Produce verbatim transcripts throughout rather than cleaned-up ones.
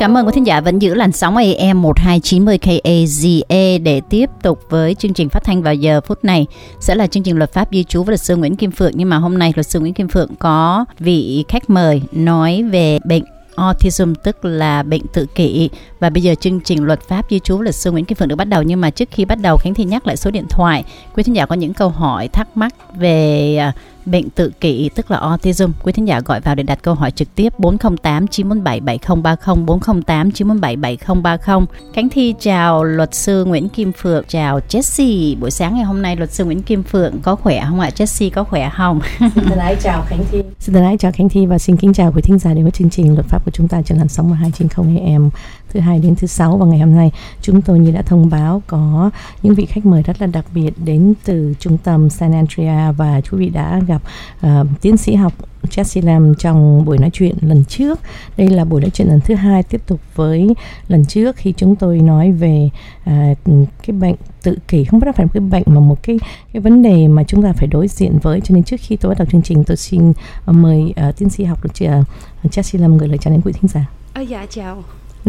Cảm ơn quý thính giả vẫn giữ làn sóng A M một hai chín không K A Z A để tiếp tục với chương trình phát thanh vào giờ phút này. Sẽ là chương trình luật pháp di trú với luật sư Nguyễn Kim Phượng. Nhưng mà hôm nay luật sư Nguyễn Kim Phượng có vị khách mời nói về bệnh autism, tức là bệnh tự kỷ. Và bây giờ chương trình luật pháp di trú luật sư Nguyễn Kim Phượng được bắt đầu. Nhưng mà trước khi bắt đầu, Khánh Thi nhắc lại số điện thoại. Quý thính giả có những câu hỏi thắc mắc về bệnh tự kỷ, tức là autism, quý thính giả gọi vào để đặt câu hỏi trực tiếp bốn không tám chín bốn bảy bảy không ba không, bốn không tám chín bốn bảy bảy không ba không. Khánh Thi chào luật sư Nguyễn Kim Phượng, chào Jessie. Buổi sáng ngày hôm nay luật sư Nguyễn Kim Phượng có khỏe không ạ? Jessie có khỏe không? Xin thân ái chào Khánh Thi. Xin thân ái chào Khánh Thi và xin kính chào quý thính giả đến với chương trình luật pháp của chúng ta trên làn sóng một hai chín không A M thứ hai đến thứ sáu. Và ngày hôm nay chúng tôi như đã thông báo có những vị khách mời rất là đặc biệt đến từ trung tâm San Andrea, và quý vị đã gặp uh, tiến sĩ học Jessie Lam trong buổi nói chuyện lần trước. Đây là buổi nói chuyện lần thứ hai, tiếp tục với lần trước khi chúng tôi nói về uh, cái bệnh tự kỷ. Không phải một cái bệnh mà một cái cái vấn đề mà chúng ta phải đối diện với. Cho nên trước khi tôi bắt đầu chương trình, tôi xin uh, mời uh, tiến sĩ học được uh, Jessie Lam gửi lời chào đến quý thính giả. À, dạ chào. Ừ.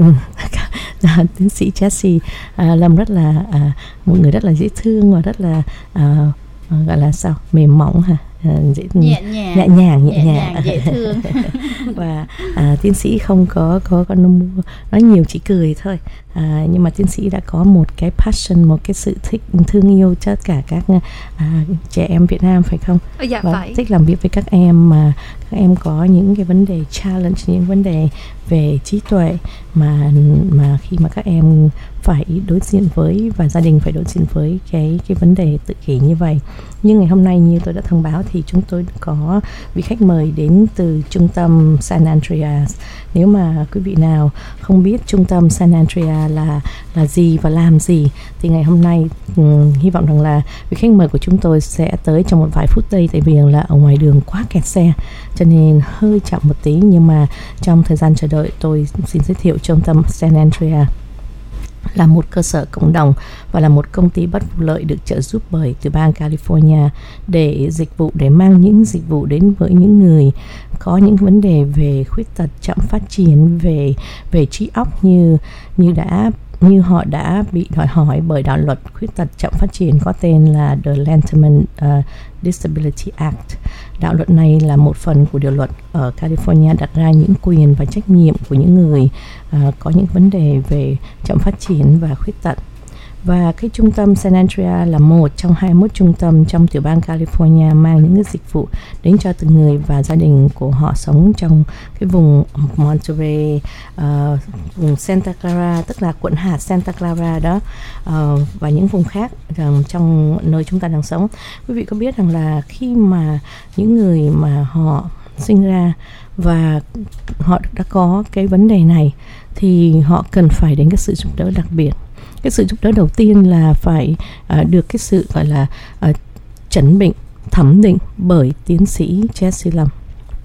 Tiến sĩ Jessie uh, Lâm rất là uh, một người rất là dễ thương và rất là uh, uh, gọi là sao mềm mỏng ha. Dễ, nhẹ nhàng nhẹ nhàng nhẹ, nhẹ nhàng, nhàng dễ thương. Và à, tiến sĩ không có có có nói nhiều, chỉ cười thôi. À, nhưng mà tiến sĩ đã có một cái passion, một cái sự thích thương yêu cho tất cả các à, trẻ em Việt Nam, phải không? Dạ và phải. Thích làm việc với các em mà các em có những cái vấn đề challenge, những vấn đề về trí tuệ mà mà khi mà các em phải đối diện với, và gia đình phải đối diện với cái cái vấn đề tự kỷ như vậy. Nhưng ngày hôm nay như tôi đã thông báo thì chúng tôi có vị khách mời đến từ trung tâm San Andreas. Nếu mà quý vị nào không biết trung tâm San Andreas là là gì và làm gì thì ngày hôm nay um, hy vọng rằng là vị khách mời của chúng tôi sẽ tới trong một vài phút giây, tại vì là ở ngoài đường quá kẹt xe cho nên hơi chậm một tí. Nhưng mà trong thời gian chờ đợi, tôi xin giới thiệu trung tâm San Andreas là một cơ sở cộng đồng và là một công ty bất vụ lợi được trợ giúp bởi tiểu bang California để dịch vụ để mang những dịch vụ đến với những người có những vấn đề về khuyết tật, chậm phát triển, về về trí óc như như đã như họ đã bị đòi hỏi bởi đạo luật khuyết tật chậm phát triển có tên là The Lantern uh, Disability Act. Đạo luật này là một phần của điều luật ở California đặt ra những quyền và trách nhiệm của những người uh, có những vấn đề về chậm phát triển và khuyết tật. Và cái trung tâm San Andreas là một trong hai mươi mốt trung tâm trong tiểu bang California mang những cái dịch vụ đến cho từng người và gia đình của họ sống trong cái vùng Monterey, uh, vùng Santa Clara, tức là quận hạt Santa Clara đó, uh, và những vùng khác uh, trong nơi chúng ta đang sống. Quý vị có biết rằng là khi mà những người mà họ sinh ra và họ đã có cái vấn đề này thì họ cần phải đến cái sự giúp đỡ đặc biệt. Cái sự giúp đỡ đầu tiên là phải uh, được cái sự gọi là uh, chẩn bệnh, thẩm định bởi tiến sĩ Jessie Lâm.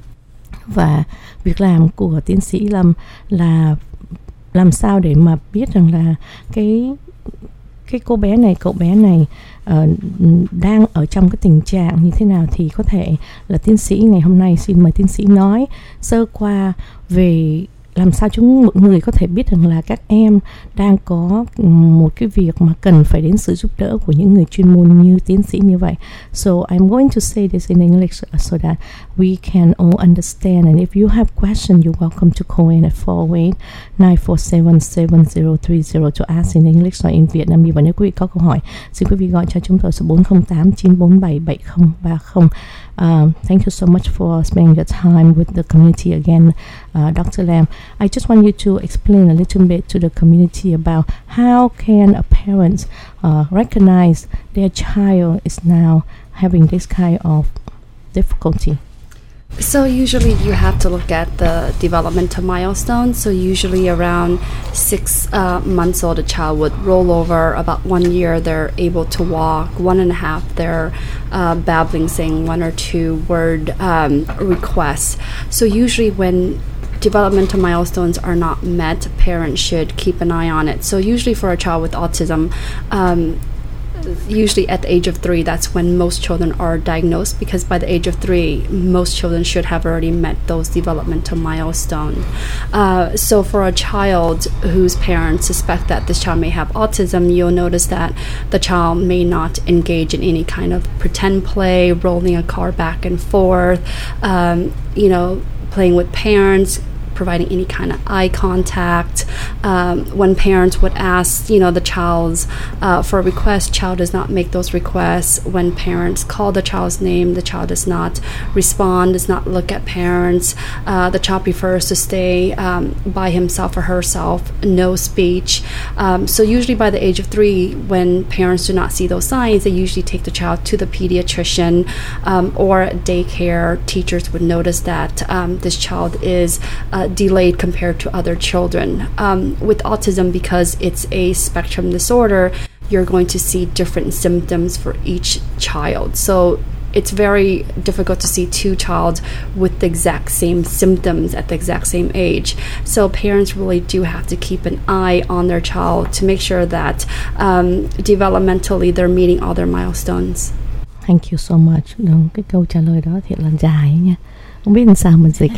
Và việc làm của tiến sĩ Lâm là làm sao để mà biết rằng là cái cái cô bé này, cậu bé này uh, đang ở trong cái tình trạng như thế nào, thì có thể là tiến sĩ ngày hôm nay xin mời tiến sĩ nói sơ qua về làm sao chúng mọi người có thể biết rằng là các em đang có một cái việc mà cần phải đến sự giúp đỡ của những người chuyên môn như tiến sĩ như vậy. So I'm going to say this in English so that we can all understand. And if you have questions, you're welcome to call in at four eight nine four seven seven zero three zero to ask in English or in Vietnamese. Và nếu quý vị có câu hỏi, xin quý vị gọi cho chúng tôi số bốn không tám chín bốn bảy bảy không ba không. Um, thank you so much for spending your time with the community again, uh, Doctor Lam. I just want you to explain a little bit to the community about how can a parent uh, recognize their child is now having this kind of difficulty. So usually you have to look at the developmental milestones. So usually around six uh, months old, a child would roll over. About one year, they're able to walk. One and a half, they're uh, babbling, saying one or two word um, requests. So usually when developmental milestones are not met, parents should keep an eye on it. So usually for a child with autism, um, usually at the age of three, that's when most children are diagnosed, because by the age of three, most children should have already met those developmental milestones. Uh, so for a child whose parents suspect that this child may have autism, you'll notice that the child may not engage in any kind of pretend play, rolling a car back and forth, um, you know, playing with parents, providing any kind of eye contact. Um, when parents would ask, you know, the child's uh, for a request, child does not make those requests. When parents call the child's name, the child does not respond, does not look at parents. Uh, the child prefers to stay um, by himself or herself, no speech. Um, so usually by the age of three, when parents do not see those signs, they usually take the child to the pediatrician um, or daycare. Teachers would notice that um, this child is uh, delayed compared to other children. Um, with autism, because it's a spectrum disorder, you're going to see different symptoms for each child. So it's very difficult to see two children with the exact same symptoms at the exact same age. So parents really do have to keep an eye on their child to make sure that um, developmentally they're meeting all their milestones. Thank you so much. Đúng, cái câu trả lời đó thiệt là dài nha. Không biết làm sao mình dịch.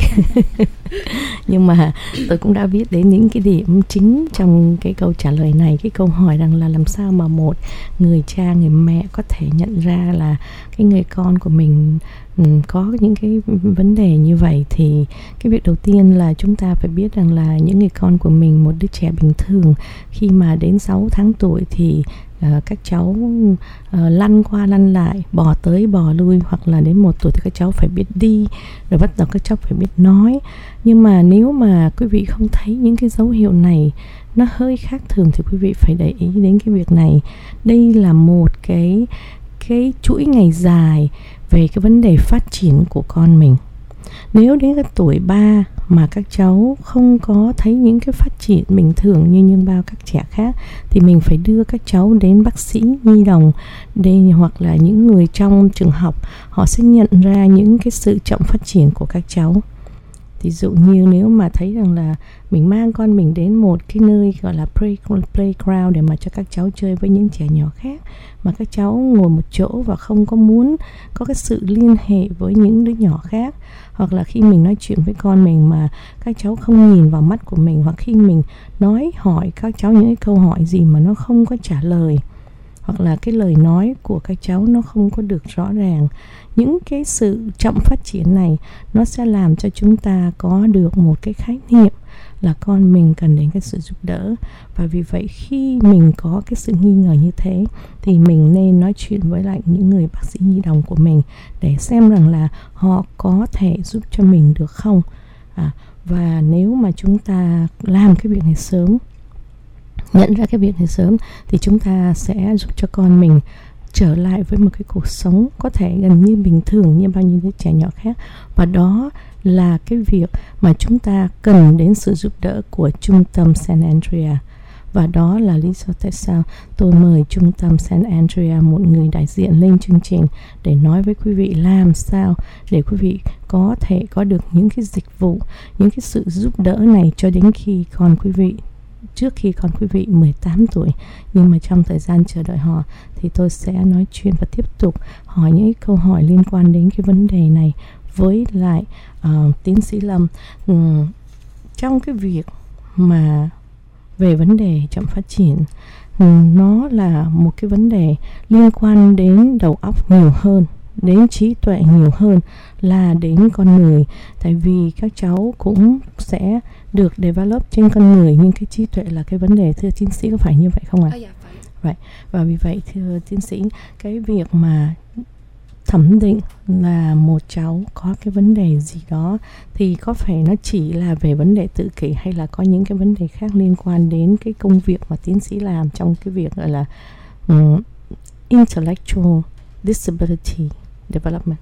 Nhưng mà tôi cũng đã biết đến những cái điểm chính trong cái câu trả lời này. Cái câu hỏi rằng là làm sao mà một người cha, người mẹ có thể nhận ra là cái người con của mình um, có những cái vấn đề như vậy. Thì cái việc đầu tiên là chúng ta phải biết rằng là những người con của mình, một đứa trẻ bình thường, khi mà đến sáu tháng tuổi thì Uh, các cháu uh, lăn qua lăn lại, bò tới bò lui, hoặc là đến một tuổi thì các cháu phải biết đi, rồi bắt đầu các cháu phải biết nói. Nhưng mà nếu mà quý vị không thấy những cái dấu hiệu này nó hơi khác thường thì quý vị phải để ý đến cái việc này. Đây là một cái cái chuỗi ngày dài về cái vấn đề phát triển của con mình. Nếu đến cái tuổi ba mà các cháu không có thấy những cái phát triển bình thường như như bao các trẻ khác, thì mình phải đưa các cháu đến bác sĩ nhi đồng đây, hoặc là những người trong trường học, họ sẽ nhận ra những cái sự chậm phát triển của các cháu. Ví dụ như nếu mà thấy rằng là mình mang con mình đến một cái nơi gọi là playground để mà cho các cháu chơi với những trẻ nhỏ khác, mà các cháu ngồi một chỗ và không có muốn có cái sự liên hệ với những đứa nhỏ khác, hoặc là khi mình nói chuyện với con mình mà các cháu không nhìn vào mắt của mình, hoặc khi mình nói hỏi các cháu những cái câu hỏi gì mà nó không có trả lời, hoặc là cái lời nói của các cháu nó không có được rõ ràng. Những cái sự chậm phát triển này nó sẽ làm cho chúng ta có được một cái khái niệm là con mình cần đến cái sự giúp đỡ. Và vì vậy khi mình có cái sự nghi ngờ như thế thì mình nên nói chuyện với lại những người bác sĩ nhi đồng của mình để xem rằng là họ có thể giúp cho mình được không. à, Và nếu mà chúng ta làm cái việc này sớm, nhận ra cái việc này sớm, thì chúng ta sẽ giúp cho con mình trở lại với một cái cuộc sống có thể gần như bình thường như bao nhiêu đứa trẻ nhỏ khác. Và đó là cái việc mà chúng ta cần đến sự giúp đỡ của trung tâm Saint Andrea. Và đó là lý do tại sao tôi mời trung tâm Saint Andrea, một người đại diện, lên chương trình để nói với quý vị làm sao để quý vị có thể có được những cái dịch vụ, những cái sự giúp đỡ này cho đến khi con quý vị, trước khi con quý vị mười tám tuổi. Nhưng mà trong thời gian chờ đợi họ thì tôi sẽ nói chuyện và tiếp tục hỏi những câu hỏi liên quan đến cái vấn đề này với lại uh, tiến sĩ Lâm. um, Trong cái việc mà về vấn đề chậm phát triển, um, nó là một cái vấn đề liên quan đến đầu óc nhiều hơn, đến trí tuệ nhiều hơn là đến con người. Tại vì các cháu cũng sẽ được develop trên con người, nhưng cái trí tuệ là cái vấn đề. Thưa tiến sĩ, có phải như vậy không ạ? À? Oh, yeah, vậy. Và vì vậy thưa tiến sĩ, cái việc mà thẩm định là một cháu có cái vấn đề gì đó thì có phải nó chỉ là về vấn đề tự kỷ, hay là có những cái vấn đề khác liên quan đến cái công việc mà tiến sĩ làm trong cái việc gọi là um, intellectual disability development?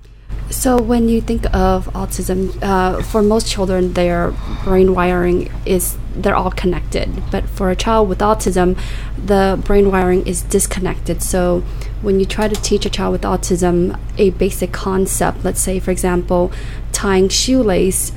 So when you think of autism, uh, for most children, their brain wiring is, they're all connected. But for a child with autism, the brain wiring is disconnected. So when you try to teach a child with autism a basic concept, let's say, for example, tying shoelace,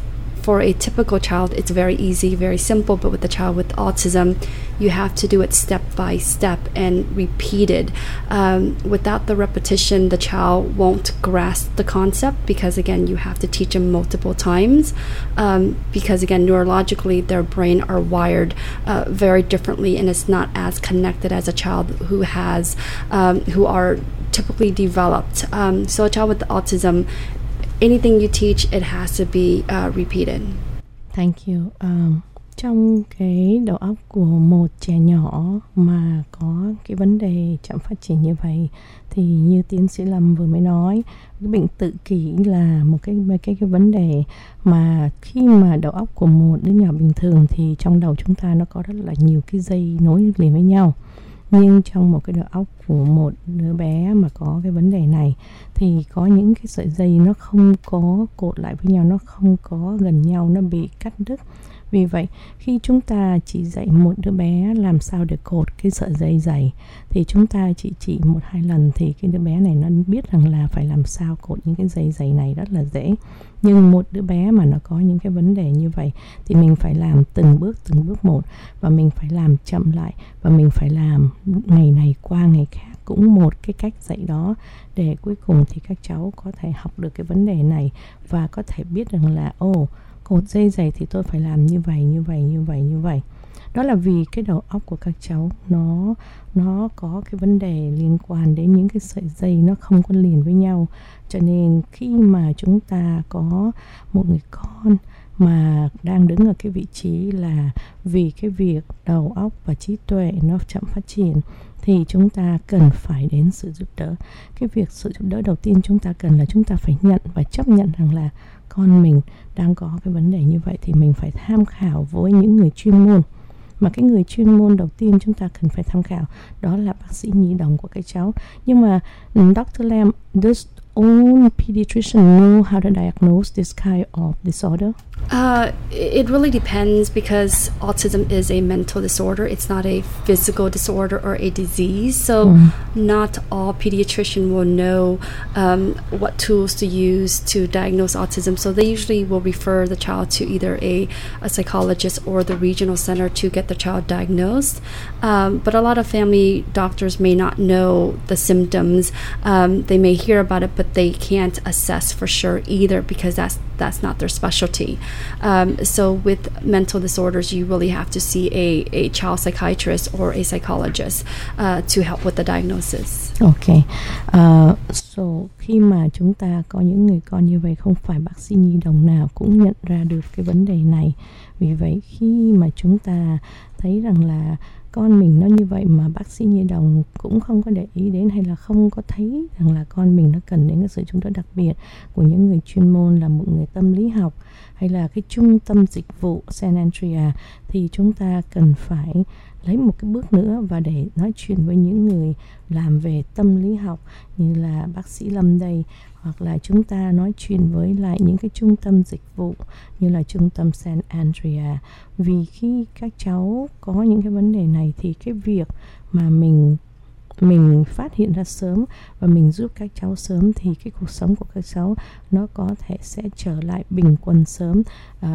for a typical child, it's very easy, very simple, but with the child with autism, you have to do it step by step and repeated. Um, without the repetition, the child won't grasp the concept because, again, you have to teach them multiple times um, because, again, neurologically, their brain are wired uh, very differently, and it's not as connected as a child who has, um, who are typically developed. Um, so a child with autism, anything you teach, it has to be uh, repeated. Thank you. Um, trong cái đầu óc của một trẻ nhỏ mà có cái vấn đề chậm phát triển như vậy thì như tiến sĩ Lâm vừa mới nói, cái bệnh tự kỷ là một cái cái cái vấn đề mà khi mà đầu óc của một đứa nhỏ bình thường thì trong đầu chúng ta nó có rất là nhiều cái dây nối liền với nhau. Nhưng trong một cái đầu óc của một đứa bé mà có cái vấn đề này thì có những cái sợi dây nó không có cột lại với nhau, nó không có gần nhau, nó bị cắt đứt. Vì vậy khi chúng ta chỉ dạy một đứa bé làm sao để cột cái sợi dây dày thì chúng ta chỉ chỉ một hai lần thì cái đứa bé này nó biết rằng là phải làm sao cột những cái dây dày này rất là dễ. Nhưng một đứa bé mà nó có những cái vấn đề như vậy thì mình phải làm từng bước từng bước một, và mình phải làm chậm lại, và mình phải làm ngày này qua ngày khác cũng một cái cách dạy đó, để cuối cùng thì các cháu có thể học được cái vấn đề này và có thể biết rằng là ồ, oh, cột dây dày thì tôi phải làm như vậy, như vậy, như vậy, như vậy. Đó là vì cái đầu óc của các cháu nó nó có cái vấn đề liên quan đến những cái sợi dây nó không có liền với nhau. Cho nên khi mà chúng ta có một người con mà đang đứng ở cái vị trí là vì cái việc đầu óc và trí tuệ nó chậm phát triển thì chúng ta cần phải đến sự giúp đỡ. Cái việc sự giúp đỡ đầu tiên chúng ta cần là chúng ta phải nhận và chấp nhận rằng là con mình đang có cái vấn đề như vậy thì mình phải tham khảo với những người chuyên môn. Mà cái người chuyên môn đầu tiên chúng ta cần phải tham khảo đó là bác sĩ nhi đồng của các cháu. Nhưng mà doctor Lam, does all pediatrician know how to diagnose this kind of disorder? Uh, it really depends because autism is a mental disorder. It's not a physical disorder or a disease. So mm. not all pediatricians will know um, what tools to use to diagnose autism. So they usually will refer the child to either a, a psychologist or the regional center to get the child diagnosed. Um, but a lot of family doctors may not know the symptoms. Um, they may hear about it, but they can't assess for sure either because that's that's not their specialty. Um, so with mental disorders, you really have to see a, a child psychiatrist or a psychologist uh, to help with the diagnosis. Okay. Uh, so khi mà chúng ta có những người con như vậy, không phải bác sĩ nhi đồng nào cũng nhận ra được cái vấn đề này. Vì vậy khi mà chúng ta thấy rằng là con mình nó như vậy mà bác sĩ nhi đồng cũng không có để ý đến, hay là không có thấy rằng là con mình nó cần đến cái sự giúp đỡ đặc biệt của những người chuyên môn là một người tâm lý học hay là cái trung tâm dịch vụ Saint Andrea, thì chúng ta cần phải lấy một cái bước nữa và để nói chuyện với những người làm về tâm lý học như là bác sĩ Lâm đây, hoặc là chúng ta nói chuyện với lại những cái trung tâm dịch vụ như là trung tâm Saint Andrea. Vì khi các cháu có những cái vấn đề này thì cái việc mà mình mình phát hiện ra sớm và mình giúp các cháu sớm thì cái cuộc sống của các cháu nó có thể sẽ trở lại bình quân sớm. Uh,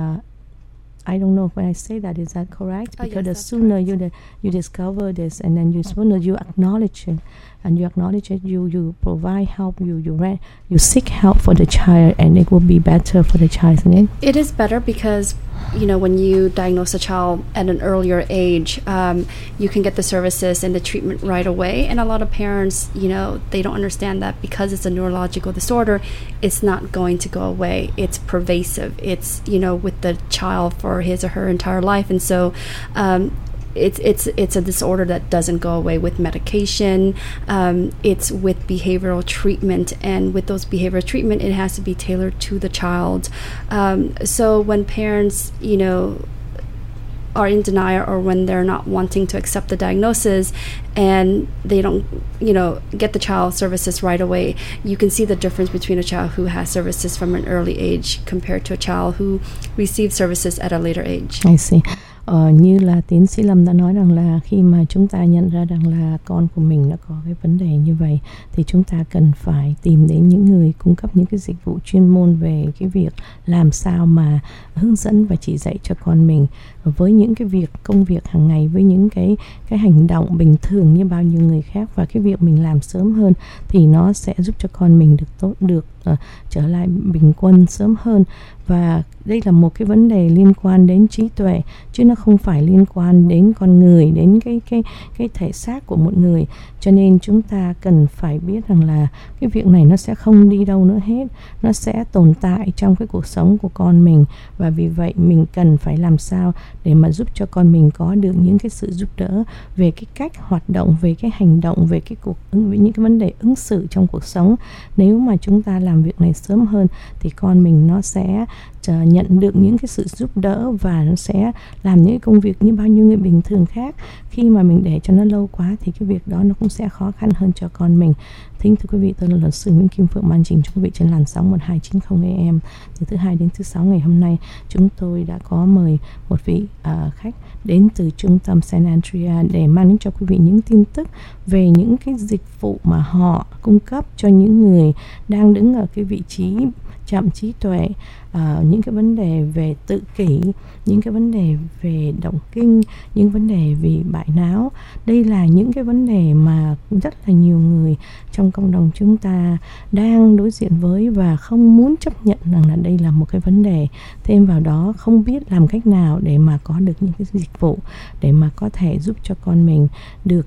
I don't know if when I say that, is that correct? Oh, Because yes, the that's sooner correct. you the, you discover this, and then you sooner you acknowledge it, and you acknowledge it, you you provide help, you you re- you seek help for the child, and it will be better for the child, isn't it? It is better because, you know, when you diagnose a child at an earlier age, um, you can get the services and the treatment right away. And a lot of parents, you know, they don't understand that because it's a neurological disorder, it's not going to go away. It's pervasive. It's, you know, with the child for his or her entire life. And so um, it's it's it's a disorder that doesn't go away with medication. Um, it's with behavioral treatment, and with those behavioral treatment, it has to be tailored to the child. Um, so when parents, you know, are in denial, or when they're not wanting to accept the diagnosis and they don't, you know, get the child services right away, you can see the difference between a child who has services from an early age compared to a child who receives services at a later age. I see. ờ, như là tiến sĩ Lâm đã nói rằng là khi mà chúng ta nhận ra rằng là con của mình nó có cái vấn đề như vậy thì chúng ta cần phải tìm đến những người cung cấp những cái dịch vụ chuyên môn về cái việc làm sao mà hướng dẫn và chỉ dạy cho con mình với những cái việc công việc hàng ngày, với những cái cái hành động bình thường như bao nhiêu người khác, và cái việc mình làm sớm hơn thì nó sẽ giúp cho con mình được tốt, được uh, trở lại bình quân sớm hơn. Và đây là một cái vấn đề liên quan đến trí tuệ chứ nó không phải liên quan đến con người, đến cái cái cái thể xác của một người. Cho nên chúng ta cần phải biết rằng là cái việc này nó sẽ không đi đâu nữa hết, nó sẽ tồn tại trong cái cuộc sống của con mình, và vì vậy mình cần phải làm sao để mà giúp cho con mình có được những cái sự giúp đỡ về cái cách hoạt động, về cái hành động, về cái cuộc ứng, về những cái vấn đề ứng xử trong cuộc sống. Nếu mà chúng ta làm việc này sớm hơn thì con mình nó sẽ nhận được những cái sự giúp đỡ và nó sẽ làm những công việc như bao nhiêu người bình thường khác. Khi mà mình để cho nó lâu quá thì cái việc đó nó cũng sẽ khó khăn hơn cho con mình. Thưa quý vị, tôi là luật sư Nguyễn Kim Phượng, mang trình cho quý vị trên làn sóng một hai chín không A M. Từ thứ hai đến thứ sáu ngày hôm nay, chúng tôi đã có mời một vị uh, khách đến từ trung tâm Saint Andrea để mang đến cho quý vị những tin tức về những cái dịch vụ mà họ cung cấp cho những người đang đứng ở cái vị trí chậm trí tuệ, uh, những cái vấn đề về tự kỷ, những cái vấn đề về động kinh, những vấn đề về bại não. Đây là những cái vấn đề mà rất là nhiều người trong cộng đồng chúng ta đang đối diện với và không muốn chấp nhận rằng là đây là một cái vấn đề. Thêm vào đó không biết làm cách nào để mà có được những cái dịch vụ để mà có thể giúp cho con mình được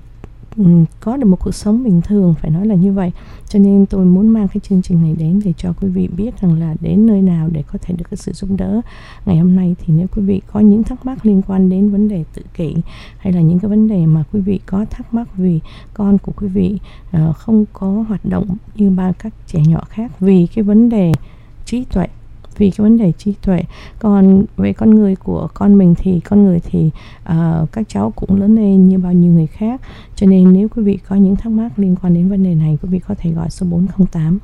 có được một cuộc sống bình thường, phải nói là như vậy. Cho nên tôi muốn mang cái chương trình này đến để cho quý vị biết rằng là đến nơi nào để có thể được cái sự giúp đỡ. Ngày hôm nay thì nếu quý vị có những thắc mắc liên quan đến vấn đề tự kỷ, hay là những cái vấn đề mà quý vị có thắc mắc vì con của quý vị uh, không có hoạt động như ba các trẻ nhỏ khác vì cái vấn đề trí tuệ, vì cái vấn đề trí tuệ. Còn về con người của con mình thì con người thì uh, các cháu cũng lớn lên như bao nhiêu người khác. Cho nên nếu quý vị có những thắc mắc liên quan đến vấn đề này, quý vị có thể gọi số bốn không tám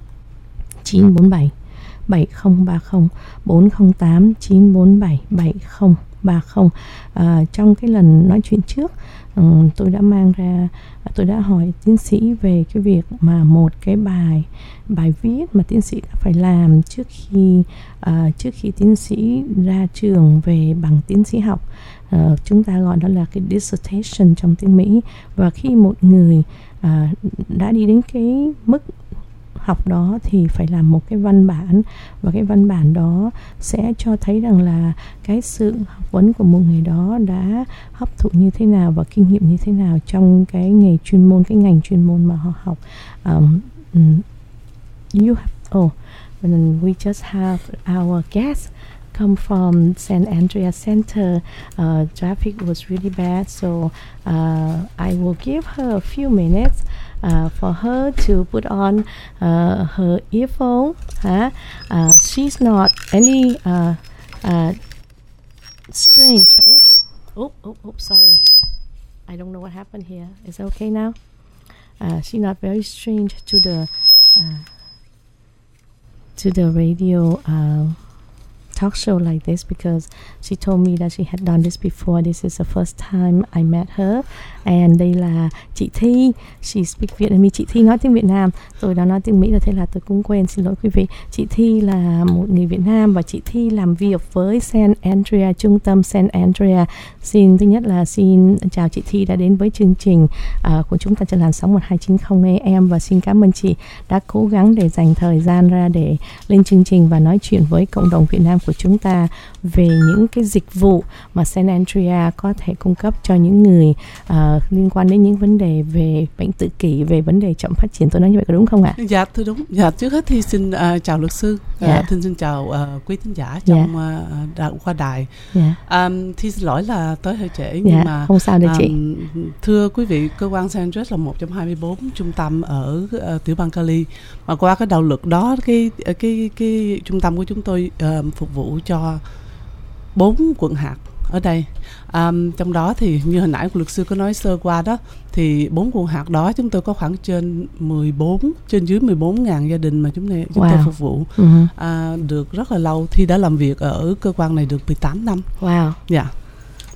chín bốn bảy bảy không ba không, bốn không tám chín bốn bảy bảy không ba không. uh, Trong cái lần nói chuyện trước, um, tôi đã mang ra tôi đã hỏi tiến sĩ về cái việc mà một cái bài bài viết mà tiến sĩ đã phải làm trước khi uh, trước khi tiến sĩ ra trường về bằng tiến sĩ học. Uh, chúng ta gọi đó là cái dissertation trong tiếng Mỹ. Và khi một người uh, đã đi đến cái mức học đó thì phải làm một cái văn bản, và cái văn bản đó sẽ cho thấy rằng là cái sự học vấn của một người đó đã hấp thụ như thế nào và kinh nghiệm như thế nào trong cái nghề chuyên môn, cái ngành chuyên môn mà họ học. Um, you have, oh, and we just have our guest come from Saint Andrea Center. Uh, traffic was really bad, so uh, I will give her a few minutes Uh, for her to put on uh, her earphone. Huh? Uh, she's not any uh, uh, strange. Oh, oh, oh, oh, sorry. I don't know what happened here. Is it okay now? Uh, she's not very strange to the uh, to the radio uh, talk show like this, because she told me that she had done this before. This is the first time I met her. And đây là chị Thi. She speak Vietnamese. Chị Thi nói tiếng Việt Nam. Tôi đã nói tiếng Mỹ rồi, thế là tôi cũng quên, xin lỗi quý vị. Chị Thi là một người Việt Nam và chị Thi làm việc với Saint Andrea, trung tâm Saint Andrea. Xin thứ nhất là xin chào chị Thi đã đến với chương trình uh, của chúng ta trên làn sóng một hai chín không A M, và xin cảm ơn chị đã cố gắng để dành thời gian ra để lên chương trình và nói chuyện với cộng đồng Việt Nam của chúng ta về những cái dịch vụ mà Saint Andrea có thể cung cấp cho những người uh, liên quan đến những vấn đề về bệnh tự kỷ, về vấn đề chậm phát triển. Tôi nói như vậy có đúng không ạ? Dạ, thưa đúng. Dạ, trước hết thì xin uh, chào luật sư, dạ. uh, xin xin chào uh, quý thính giả trong dạ. uh, đà, qua đài. Dạ. Um, thì xin lỗi là tới hơi trễ, nhưng dạ, mà không sao đâu um, chị. Thưa quý vị, cơ quan Saint Andrea là một trong hai mươi bốn trung tâm ở uh, tiểu bang Cali, mà qua cái đạo luật đó, cái cái cái, cái trung tâm của chúng tôi uh, phục vụ cho bốn quận hạt ở đây. Um, trong đó thì như hồi nãy luật sư có nói sơ qua đó, thì bốn quận hạt đó chúng tôi có khoảng trên mười bốn, trên dưới mười bốn ngàn gia đình mà chúng tôi, chúng wow. tôi phục vụ. Uh-huh. uh, được rất là lâu. Thi đã làm việc ở cơ quan này được mười tám năm. Wow. Dạ.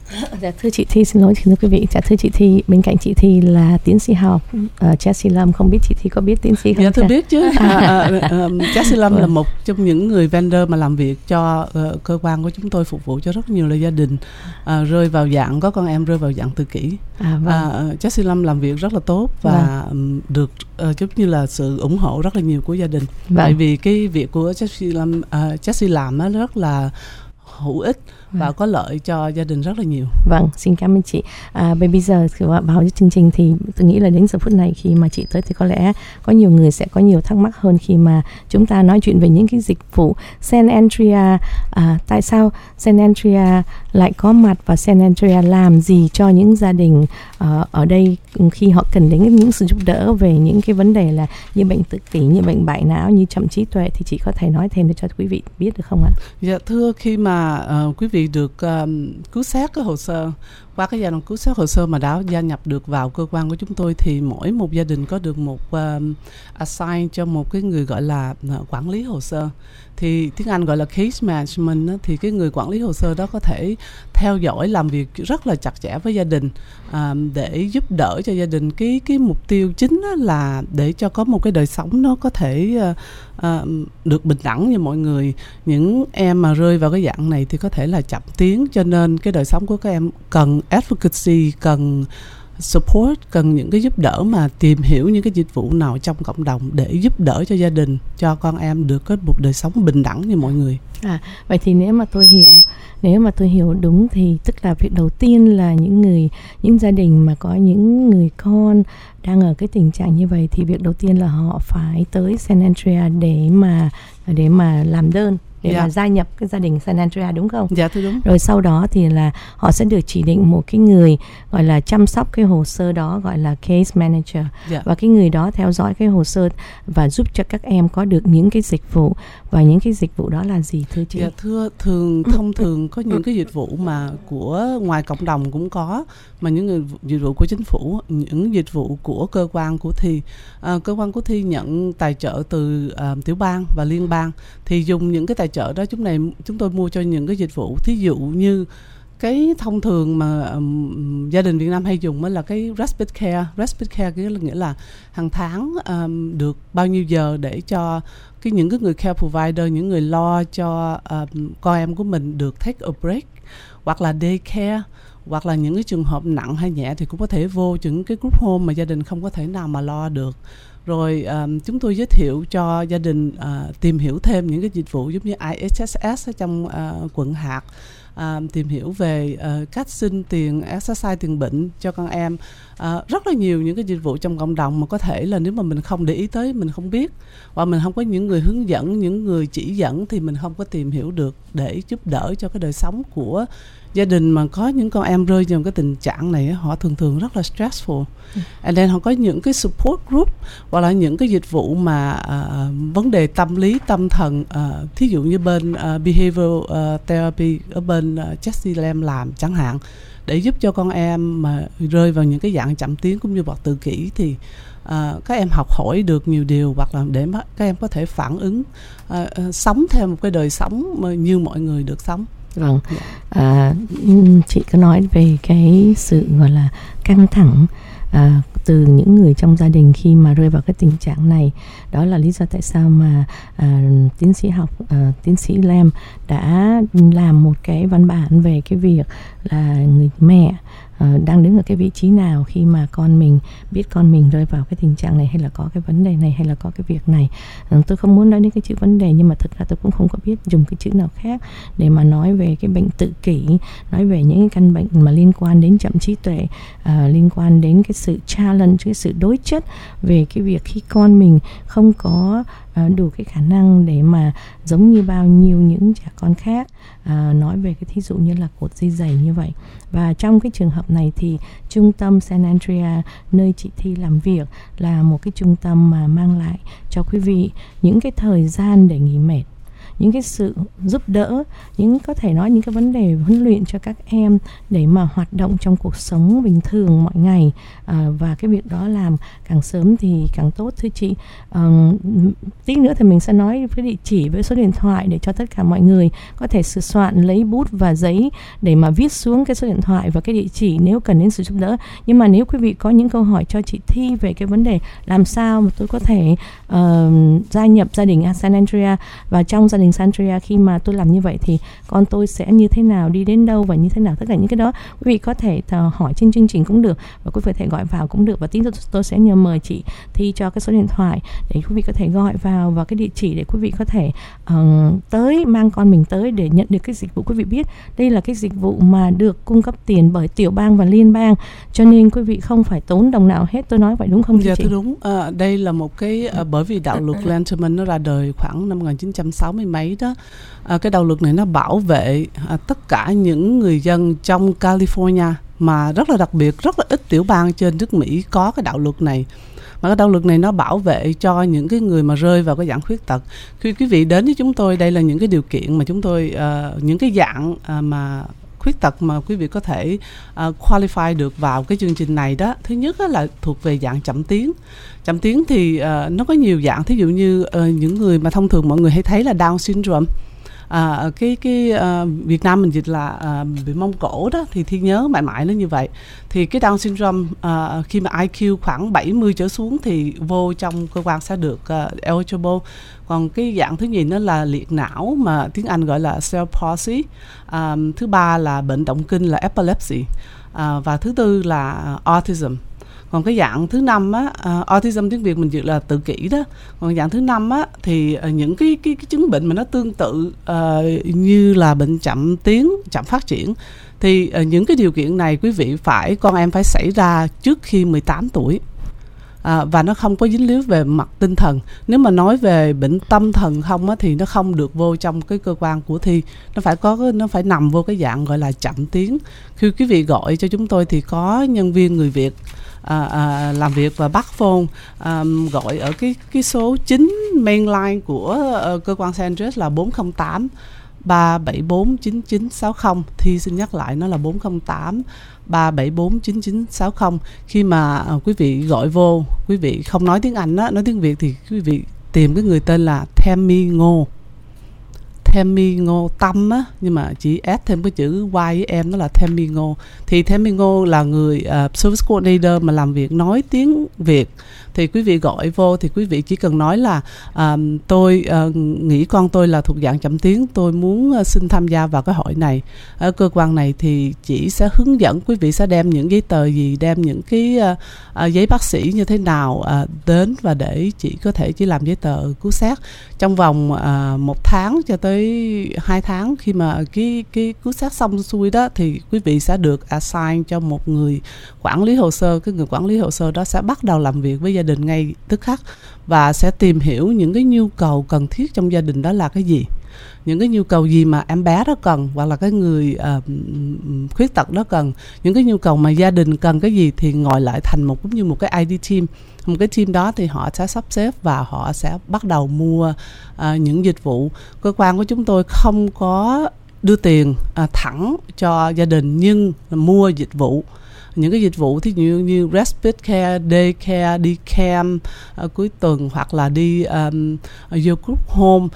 Dạ thưa chị Thi, xin lỗi thưa quý vị. Dạ thưa chị Thi, bên cạnh chị Thi là tiến sĩ học uh, Jessie Lam, không biết chị Thi có biết tiến sĩ không? Dạ tôi biết chứ. à, à, uh, Jessie Lam là một trong những người vendor mà làm việc cho uh, cơ quan của chúng tôi, phục vụ cho rất nhiều là gia đình uh, rơi vào dạng có con em rơi vào dạng tự kỷ. À, vâng. uh, Jessie Lam làm việc rất là tốt và vâng. được uh, giống như là sự ủng hộ rất là nhiều của gia đình. Vâng. Tại vì cái việc của Jessie Lam, uh, Jessie làm nó rất là hữu ích và vâng. có lợi cho gia đình rất là nhiều. Vâng, xin cảm ơn chị. À, bây giờ vào chương trình thì tôi nghĩ là đến giờ phút này khi mà chị tới thì có lẽ có nhiều người sẽ có nhiều thắc mắc hơn khi mà chúng ta nói chuyện về những cái dịch vụ Saint Andrea. À, tại sao Saint Andrea lại có mặt và Saint Andrea làm gì cho những gia đình uh, ở đây khi họ cần đến những sự giúp đỡ về những cái vấn đề là như bệnh tự kỷ, như bệnh bại não, như chậm trí tuệ, thì chị có thể nói thêm để cho quý vị biết được không ạ? Dạ thưa, khi mà uh, quý vị được um, cứu xét cái hồ sơ, qua cái giai đoạn cứu xét hồ sơ mà đã gia nhập được vào cơ quan của chúng tôi, thì mỗi một gia đình có được một um, assign cho một cái người gọi là uh, quản lý hồ sơ. Thì tiếng Anh gọi là case management đó, thì cái người quản lý hồ sơ đó có thể theo dõi, làm việc rất là chặt chẽ với gia đình um, để giúp đỡ cho gia đình. Cái cái mục tiêu chính là để cho có một cái đời sống nó có thể uh, uh, được bình đẳng như mọi người. Những em mà rơi vào cái dạng này thì có thể là chậm tiến, cho nên cái đời sống của các em cần advocacy, cần support, cần những cái giúp đỡ mà tìm hiểu những cái dịch vụ nào trong cộng đồng để giúp đỡ cho gia đình, cho con em được có một đời sống bình đẳng như mọi người. À, vậy thì nếu mà tôi hiểu, nếu mà tôi hiểu đúng thì tức là việc đầu tiên là những người, những gia đình mà có những người con đang ở cái tình trạng như vậy thì việc đầu tiên là họ phải tới Saint Andrea để mà để mà làm đơn, để yeah. mà gia nhập cái gia đình Saint Andrea, đúng không? Dạ thưa đúng. Rồi sau đó thì là họ sẽ được chỉ định một cái người gọi là chăm sóc cái hồ sơ đó, gọi là case manager. Yeah. Và cái người đó theo dõi cái hồ sơ và giúp cho các em có được những cái dịch vụ. Và những cái dịch vụ đó là gì thưa chị? Dạ thưa, thường thông thường có những cái dịch vụ mà của ngoài cộng đồng cũng có, mà những người dịch vụ của chính phủ, những dịch vụ của cơ quan của Thi. À, cơ quan của Thi nhận tài trợ từ uh, tiểu bang và liên bang, thì dùng những cái tài trợ đó chúng này chúng tôi mua cho những cái dịch vụ. Thí dụ như cái thông thường mà um, gia đình Việt Nam hay dùng là cái respite care. Respite care nghĩa là hàng tháng um, được bao nhiêu giờ để cho cái những cái người care provider, những người lo cho um, con em của mình được take a break, hoặc là day care, hoặc là những cái trường hợp nặng hay nhẹ thì cũng có thể vô những cái group home mà gia đình không có thể nào mà lo được. Rồi um, chúng tôi giới thiệu cho gia đình uh, tìm hiểu thêm những cái dịch vụ giống như i hát ét ét ở trong uh, quận Hạt, uh, tìm hiểu về uh, cách xin tiền exercise, tiền bệnh cho con em. Uh, rất là nhiều những cái dịch vụ trong cộng đồng mà có thể là nếu mà mình không để ý tới, mình không biết, hoặc mình không có những người hướng dẫn, những người chỉ dẫn thì mình không có tìm hiểu được để giúp đỡ cho cái đời sống của gia đình mà có những con em rơi vào cái tình trạng này. Họ thường thường rất là stressful. Ừ. And then họ có những cái support group, hoặc là những cái dịch vụ mà uh, vấn đề tâm lý, tâm thần, uh, thí dụ như bên uh, behavioral uh, therapy ở bên uh, Jessie Lam làm chẳng hạn, để giúp cho con em mà rơi vào những cái dạng chậm tiến cũng như hoặc tự kỷ thì uh, các em học hỏi được nhiều điều, hoặc là để các em có thể phản ứng, uh, uh, sống theo một cái đời sống mà như mọi người được sống. Vâng, à, chị có nói về cái sự gọi là căng thẳng à, từ những người trong gia đình khi mà rơi vào cái tình trạng này. Đó là lý do tại sao mà à, tiến sĩ học à, tiến sĩ Lam đã làm một cái văn bản về cái việc là người mẹ Uh, đang đứng ở cái vị trí nào khi mà con mình biết con mình rơi vào cái tình trạng này, hay là có cái vấn đề này, hay là có cái việc này. Uh, tôi không muốn nói đến cái chữ vấn đề, nhưng mà thực ra tôi cũng không có biết dùng cái chữ nào khác để mà nói về cái bệnh tự kỷ, nói về những cái căn bệnh mà liên quan đến chậm trí tuệ, uh, liên quan đến cái sự challenge, cái sự đối chất về cái việc khi con mình không có uh, đủ cái khả năng để mà giống như bao nhiêu những trẻ con khác. Uh, nói về cái thí dụ như là cột dây dày như vậy. Và trong cái trường hợp này thì trung tâm Saint Andrea nơi chị Thi làm việc là một cái trung tâm mà mang lại cho quý vị những cái thời gian để nghỉ mệt, những cái sự giúp đỡ, những có thể nói những cái vấn đề huấn luyện cho các em để mà hoạt động trong cuộc sống bình thường mọi ngày. À, và cái việc đó làm càng sớm thì càng tốt thưa chị. À, tí nữa thì mình sẽ nói với địa chỉ với số điện thoại để cho tất cả mọi người có thể sửa soạn, lấy bút và giấy để mà viết xuống cái số điện thoại và cái địa chỉ nếu cần đến sự giúp đỡ. Nhưng mà nếu quý vị có những câu hỏi cho chị Thi về cái vấn đề làm sao mà tôi có thể uh, gia nhập gia đình San Andrea, và trong gia đình San Andrea khi mà tôi làm như vậy thì con tôi sẽ như thế nào, đi đến đâu và như thế nào, tất cả những cái đó quý vị có thể uh, hỏi trên chương trình cũng được, và quý vị có thể gọi vào cũng được, và tí tôi, tôi sẽ nhờ mời chị Thi cho cái số điện thoại để quý vị có thể gọi vào và cái địa chỉ để quý vị có thể uh, tới mang con mình tới để nhận được cái dịch vụ. Quý vị biết đây là cái dịch vụ mà được cung cấp tiền bởi tiểu bang và liên bang, cho nên quý vị không phải tốn đồng nào hết. Tôi nói vậy đúng không chị? Dạ thưa đúng. À, đây là một cái à, bởi vì đạo luật Gentleman nó ra đời khoảng năm một nghìn chín trăm sáu mươi mấy đó. À, cái đạo luật này nó bảo vệ à, tất cả những người dân trong California, mà rất là đặc biệt, rất là ít tiểu bang trên nước Mỹ có cái đạo luật này. Mà cái đạo luật này nó bảo vệ cho những cái người mà rơi vào cái dạng khuyết tật. Khi quý vị đến với chúng tôi, đây là những cái điều kiện mà chúng tôi, uh, những cái dạng uh, mà khuyết tật mà quý vị có thể uh, qualify được vào cái chương trình này đó. Thứ nhất là thuộc về dạng chậm tiến. Chậm tiến thì uh, nó có nhiều dạng, thí dụ như uh, những người mà thông thường mọi người hay thấy là Down syndrome. À, cái cái uh, Việt Nam mình dịch là uh, bị mông cổ đó, thì Thi nhớ mãi mãi nó như vậy. Thì cái Down syndrome uh, khi mà i kiu khoảng bảy mươi trở xuống thì vô trong cơ quan sẽ được uh, eligible. Còn cái dạng thứ nhì nó là liệt não mà tiếng Anh gọi là cerebral palsy. Um, thứ ba là bệnh động kinh là epilepsy. Uh, và thứ tư là uh, autism. Còn cái dạng thứ năm á, uh, autism tiếng Việt mình dịch là tự kỷ đó. Còn dạng thứ năm á thì uh, những cái, cái cái chứng bệnh mà nó tương tự uh, như là bệnh chậm tiến, chậm phát triển, thì uh, những cái điều kiện này quý vị phải, con em phải xảy ra trước khi mười tám tuổi. À, và nó không có dính líu về mặt tinh thần. Nếu mà nói về bệnh tâm thần không á, thì nó không được vô trong cái cơ quan của Thi. Nó phải có, nó phải nằm vô cái dạng gọi là chậm tiến. Khi quý vị gọi cho chúng tôi thì có nhân viên người Việt à, à, làm việc và bắt phone à, gọi ở cái cái số chính mainline của uh, cơ quan San Andreas là bốn không tám ba bảy bốn chín chín sáu không. Thi xin nhắc lại, nó là bốn không tám ba bảy bốn chín chín sáu không. Khi mà uh, quý vị gọi vô, quý vị không nói tiếng Anh á, nói tiếng Việt thì quý vị tìm cái người tên là Tammy Ngô. Tammy Ngô Tâm á, nhưng mà chỉ add thêm cái chữ Y với em, đó là Tammy Ngô. Thì Tammy Ngô là người uh, service coordinator mà làm việc nói tiếng Việt. Thì quý vị gọi vô thì quý vị chỉ cần nói là uh, tôi uh, nghĩ con tôi là thuộc dạng chậm tiến, tôi muốn uh, xin tham gia vào cái hội này. Ở cơ quan này thì chỉ sẽ hướng dẫn quý vị sẽ đem những giấy tờ gì, đem những cái uh, uh, giấy bác sĩ như thế nào uh, đến, và để chỉ có thể chỉ làm giấy tờ cứu xác trong vòng uh, một tháng cho tới hai tháng. Khi mà cái cái cứu xác xong xuôi đó thì quý vị sẽ được assign cho một người quản lý hồ sơ. Cái người quản lý hồ sơ đó sẽ bắt đầu làm việc với gia đình ngay tức khắc và sẽ tìm hiểu những cái nhu cầu cần thiết trong gia đình đó là cái gì, những cái nhu cầu gì mà em bé đó cần, hoặc là cái người uh, khuyết tật đó cần, những cái nhu cầu mà gia đình cần cái gì, thì ngồi lại thành một cũng như một cái i đê team. Một cái team đó thì họ sẽ sắp xếp và họ sẽ bắt đầu mua uh, những dịch vụ. Cơ quan của chúng tôi không có đưa tiền uh, thẳng cho gia đình, nhưng mua dịch vụ. Những cái dịch vụ thí dụ như, như respite care, day care, đi camp uh, cuối tuần, hoặc là đi um, vô group home.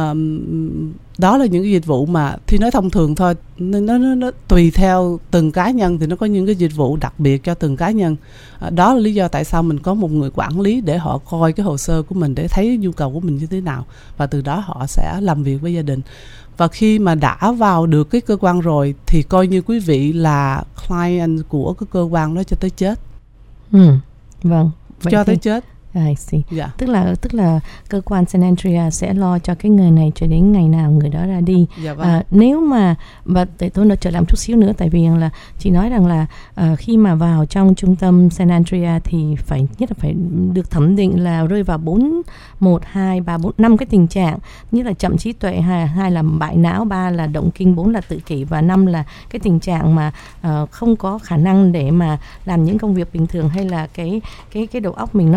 Um, đó là những cái dịch vụ mà thì nói thông thường thôi, nó, nó, nó tùy theo từng cá nhân thì nó có những cái dịch vụ đặc biệt cho từng cá nhân. À, đó là lý do tại sao mình có một người quản lý để họ coi cái hồ sơ của mình, để thấy nhu cầu của mình như thế nào, và từ đó họ sẽ làm việc với gia đình. Và khi mà đã vào được cái cơ quan rồi thì coi như quý vị là client của cái cơ quan đó cho tới chết. Ừ, vâng. Vậy cho thì... tới chết. I see. Yeah. Tức là tức là cơ quan San Andrea sẽ lo cho cái người này cho đến ngày nào người đó ra đi. Yeah, vâng. à, nếu mà và để tôi nói trở lại một chút xíu nữa, tại vì là chị nói rằng là uh, khi mà vào trong trung tâm San Andrea thì phải nhất là phải được thẩm định là rơi vào bốn một hai ba bốn năm cái tình trạng, như là chậm trí tuệ, hai, hai là bại não, ba là động kinh, bốn là tự kỷ, và năm là cái tình trạng mà uh, không có khả năng để mà làm những công việc bình thường, hay là cái cái cái đầu óc mình nó không có được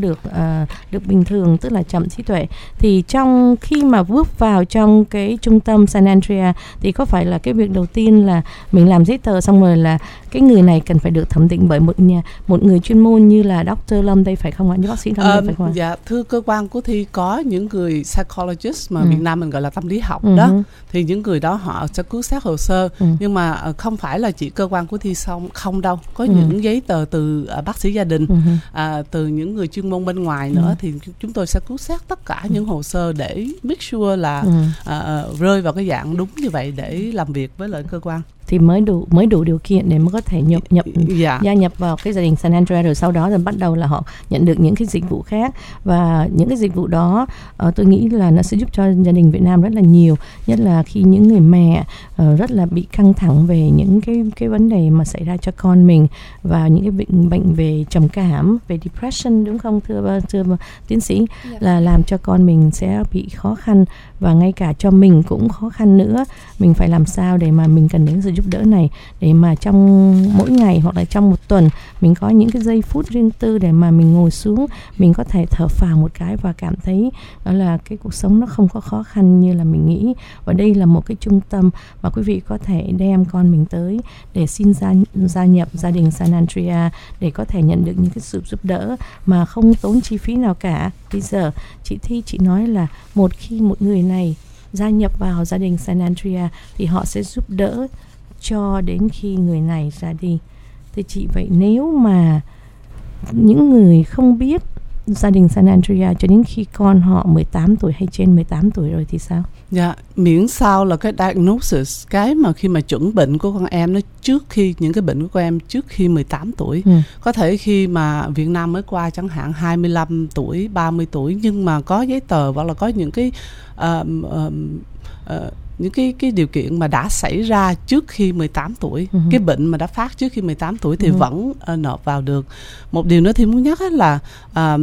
được uh, được bình thường, tức là chậm trí tuệ. Thì trong khi mà bước vào trong cái trung tâm San Andrea thì có phải là cái việc đầu tiên là mình làm giấy tờ xong rồi là cái người này cần phải được thẩm định bởi một nhà một người chuyên môn như là doctor Lâm đây phải không ạ? Như bác sĩ Lâm đây um, phải không ạ? Dạ, thưa cơ quan của Thi có những người psychologist mà ừ. Việt Nam mình gọi là tâm lý học ừ. đó, thì những người đó họ sẽ cứu xét hồ sơ, ừ. nhưng mà không phải là chỉ cơ quan của Thi xong không đâu, có ừ. những giấy tờ từ uh, bác sĩ gia đình, ừ. uh, từ những người chuyên môn bên ngoài nữa, ừ. thì chúng tôi sẽ cứu xét tất cả những hồ sơ để make sure là ừ. uh, uh, rơi vào cái dạng đúng như vậy để làm việc với lại cơ quan. Thì mới đủ mới đủ điều kiện để mới có thể nhập nhập dạ. gia nhập vào cái gia đình San Andrea, rồi sau đó rồi bắt đầu là họ nhận được những cái dịch vụ khác. Và những cái dịch vụ đó uh, tôi nghĩ là nó sẽ giúp cho gia đình Việt Nam rất là nhiều, nhất là khi những người mẹ uh, rất là bị căng thẳng về những cái cái vấn đề mà xảy ra cho con mình, và những cái bệnh bệnh về trầm cảm, về depression, đúng không thưa thưa tiến sĩ? yeah. Là làm cho con mình sẽ bị khó khăn, và ngay cả cho mình cũng khó khăn nữa. Mình phải làm sao để mà mình cần đến sự giúp đỡ này, để mà trong mỗi ngày hoặc là trong một tuần mình có những cái giây phút riêng tư để mà mình ngồi xuống, mình có thể thở phào một cái và cảm thấy đó là cái cuộc sống nó không có khó khăn như là mình nghĩ. Và đây là một cái trung tâm mà quý vị có thể đem con mình tới để xin gia, gia nhập gia đình San Andrea, để có thể nhận được những cái sự giúp đỡ mà không tốn chi phí nào cả. Bây giờ chị Thi chị nói là một khi một người này gia nhập vào gia đình San Andrea thì họ sẽ giúp đỡ cho đến khi người này ra đi. Thì chị, vậy nếu mà những người không biết gia đình San Andrea cho đến khi con họ mười tám tuổi hay trên mười tám tuổi rồi thì sao? Dạ, miễn sao là cái diagnosis, cái mà khi mà chuẩn bệnh của con em nó trước khi những cái bệnh của con em trước khi mười tám tuổi. ừ. Có thể khi mà Việt Nam mới qua chẳng hạn hai mươi lăm tuổi, ba mươi tuổi, nhưng mà có giấy tờ hoặc là có những cái uh, uh, uh, những cái cái điều kiện mà đã xảy ra trước khi mười tám tuổi, uh-huh. cái bệnh mà đã phát trước khi mười tám tuổi thì uh-huh. vẫn uh, nộp vào được. Một điều nữa thì muốn nhắc là uh,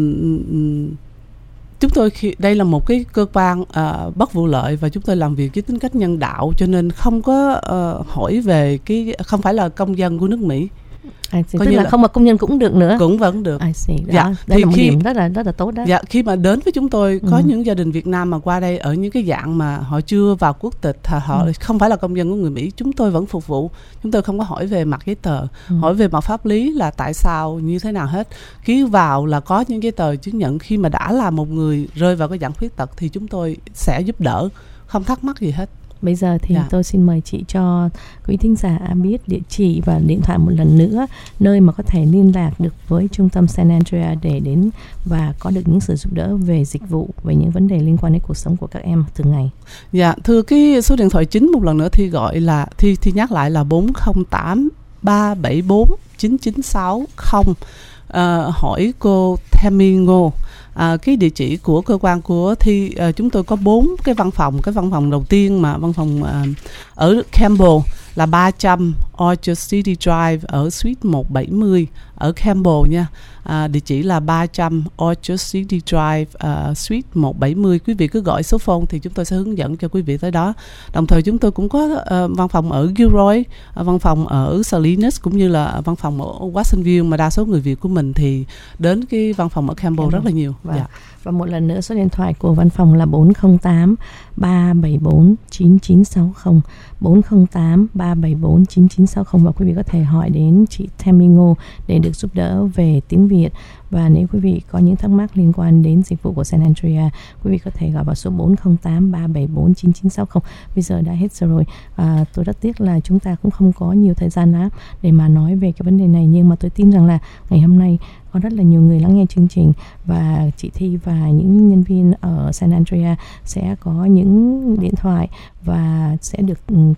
chúng tôi khi đây là một cái cơ quan uh, bất vụ lợi và chúng tôi làm việc với tính cách nhân đạo, cho nên không có uh, hỏi về cái, không phải là công dân của nước Mỹ. À, tức là, là không mà công nhân cũng được nữa. Cũng vẫn được. I see. Đó, dạ. đây thì là một khi, điểm rất là rất là tốt đó. Dạ, khi mà đến với chúng tôi có ừ. những gia đình Việt Nam mà qua đây ở những cái dạng mà họ chưa vào quốc tịch, họ ừ. không phải là công dân của người Mỹ, chúng tôi vẫn phục vụ. Chúng tôi không có hỏi về mặt giấy tờ, ừ. hỏi về mặt pháp lý là tại sao như thế nào hết. Ký vào là có những giấy tờ chứng nhận khi mà đã là một người rơi vào cái dạng khuyết tật thì chúng tôi sẽ giúp đỡ, không thắc mắc gì hết. Bây giờ thì dạ. tôi xin mời chị cho quý thính giả biết địa chỉ và điện thoại một lần nữa, nơi mà có thể liên lạc được với trung tâm San Andrea để đến và có được những sự giúp đỡ về dịch vụ, về những vấn đề liên quan đến cuộc sống của các em thường ngày. Dạ, thưa cái số điện thoại chính một lần nữa Thi gọi là Thi Thi nhắc lại là bốn không tám ba bảy bốn chín chín sáu không. À, hỏi cô Tammy Ngô. À, cái địa chỉ của cơ quan của Thi, à, chúng tôi có bốn cái văn phòng. Cái văn phòng đầu tiên mà văn phòng à, ở Campbell là ba trăm Orchard City Drive ở suite một bảy mươi ở Campbell nha. À, địa chỉ là ba trăm Orchard City Drive, uh, suite một bảy mươi. Quý vị cứ gọi số phone thì chúng tôi sẽ hướng dẫn cho quý vị tới đó. Đồng thời chúng tôi cũng có uh, văn phòng ở Gilroy, uh, văn phòng ở Salinas, cũng như là văn phòng ở Watsonville, mà đa số người Việt của mình thì đến cái văn phòng ở Campbell, Campbell. rất là nhiều. Và, dạ. và một lần nữa số điện thoại của văn phòng là bốn không tám ba bảy bốn chín chín sáu không, bốn không tám ba bảy bốn chín chín sáu không, và quý vị có thể hỏi đến chị Tammy Ngô để được giúp đỡ về tiếng Việt. Và nếu quý vị có những thắc mắc liên quan đến dịch vụ của San Andrea, quý vị có thể gọi vào số bốn không tám ba bảy bốn chín chín sáu không. Bây giờ đã hết rồi. À, tôi rất tiếc là chúng ta cũng không có nhiều thời gian lắm để mà nói về cái vấn đề này, nhưng mà tôi tin rằng là ngày hôm nay có rất là nhiều người lắng nghe chương trình, và chị Thi và những nhân viên ở San Andrea sẽ có những điện thoại và sẽ được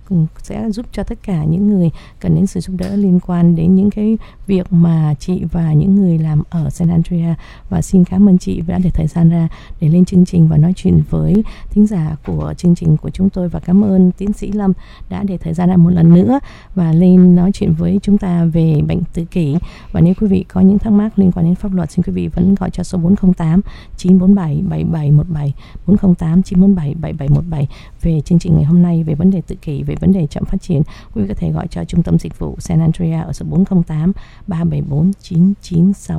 sẽ giúp cho tất cả những người cần đến sự giúp đỡ liên quan đến những cái việc mà chị và những người làm ở San Andrea. Và xin cảm ơn chị đã để thời gian ra để lên chương trình và nói chuyện với thính giả của chương trình của chúng tôi, và cảm ơn tiến sĩ Lâm đã để thời gian ra một lần nữa và lên nói chuyện với chúng ta về bệnh tự kỷ. Và nếu quý vị có những thắc mắc liên quan đến pháp luật, xin quý vị vẫn gọi cho số bốn không tám chín bốn bảy bảy bảy một bảy, bốn không tám chín bốn bảy bảy bảy một bảy về chương trình ngày hôm nay về vấn đề tự kỷ, về vấn đề chậm phát triển. Quý vị có thể gọi cho trung tâm dịch vụ San Andrea ở số bốn không tám ba bảy bốn chín chín sáu không.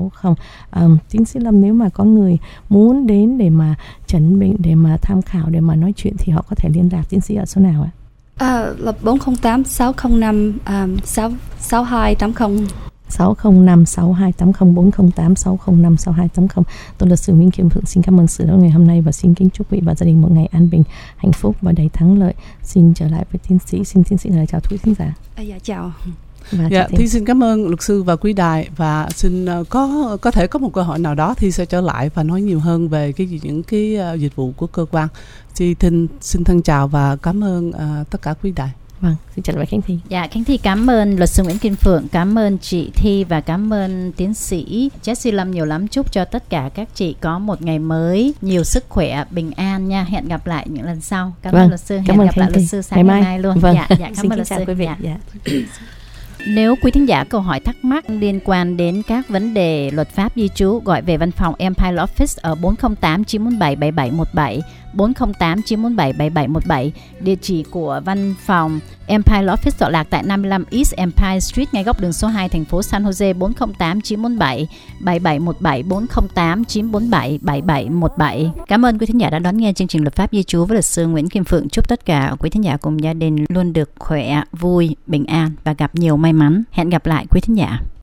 um, tiến sĩ Lâm, nếu mà có người muốn đến để mà chẩn bệnh, để mà tham khảo, để mà nói chuyện thì họ có thể liên lạc tiến sĩ ở số nào ạ? À, là bốn không tám sáu không năm um, sáu sáu hai tám không. sáu không năm sáu hai tám không, bốn không tám sáu không năm sáu hai tám không. Tôi luật sư Nguyễn Kim Phượng xin cảm ơn sự đón ngày hôm nay và xin kính chúc quý vị và gia đình một ngày an bình, hạnh phúc và đầy thắng lợi. Xin trở lại với tiến sĩ, xin tiến sĩ lời chào quý khán giả. À, dạ chào. Và dạ, Thi xin cảm ơn luật sư và quý đài, và xin uh, có có thể có một cơ hội nào đó Thi sẽ trở lại và nói nhiều hơn về cái những cái uh, dịch vụ của cơ quan. Thi xin, xin thân chào và cảm ơn uh, tất cả quý đài. Vâng, xin chào lại Khánh Thi. Dạ, Khánh Thi cảm ơn luật sư Nguyễn Kim Phượng, cảm ơn chị Thi và cảm ơn tiến sĩ Jessie Lâm nhiều lắm. Chúc cho tất cả các chị có một ngày mới nhiều sức khỏe, bình an nha. Hẹn gặp lại những lần sau. Cảm vâng, ơn luật sư. Hẹn gặp lại luật sư sáng ngày mai luôn. Vâng. Dạ, dạ, cảm xin ơn luật sư. quý vị. Dạ. Dạ. Nếu quý thính giả câu hỏi thắc mắc liên quan đến các vấn đề luật pháp di trú, gọi về văn phòng Empire Law Office ở bốn không tám chín bốn bảy bảy bảy một bảy, bốn không tám chín bốn bảy bảy bảy một bảy. Địa chỉ của văn phòng Empire Law Office tọa lạc tại năm mươi lăm East Empire Street, ngay góc đường số hai, thành phố San Jose. Bốn không tám chín bốn bảy bảy bảy một bảy, bốn không tám chín bốn bảy bảy bảy một bảy. Cảm ơn quý thính giả đã đón nghe chương trình luật pháp di trú với luật sư Nguyễn Kim Phượng. Chúc tất cả quý thính giả cùng gia đình luôn được khỏe, vui, bình an và gặp nhiều may mắn. Hẹn gặp lại quý thính giả.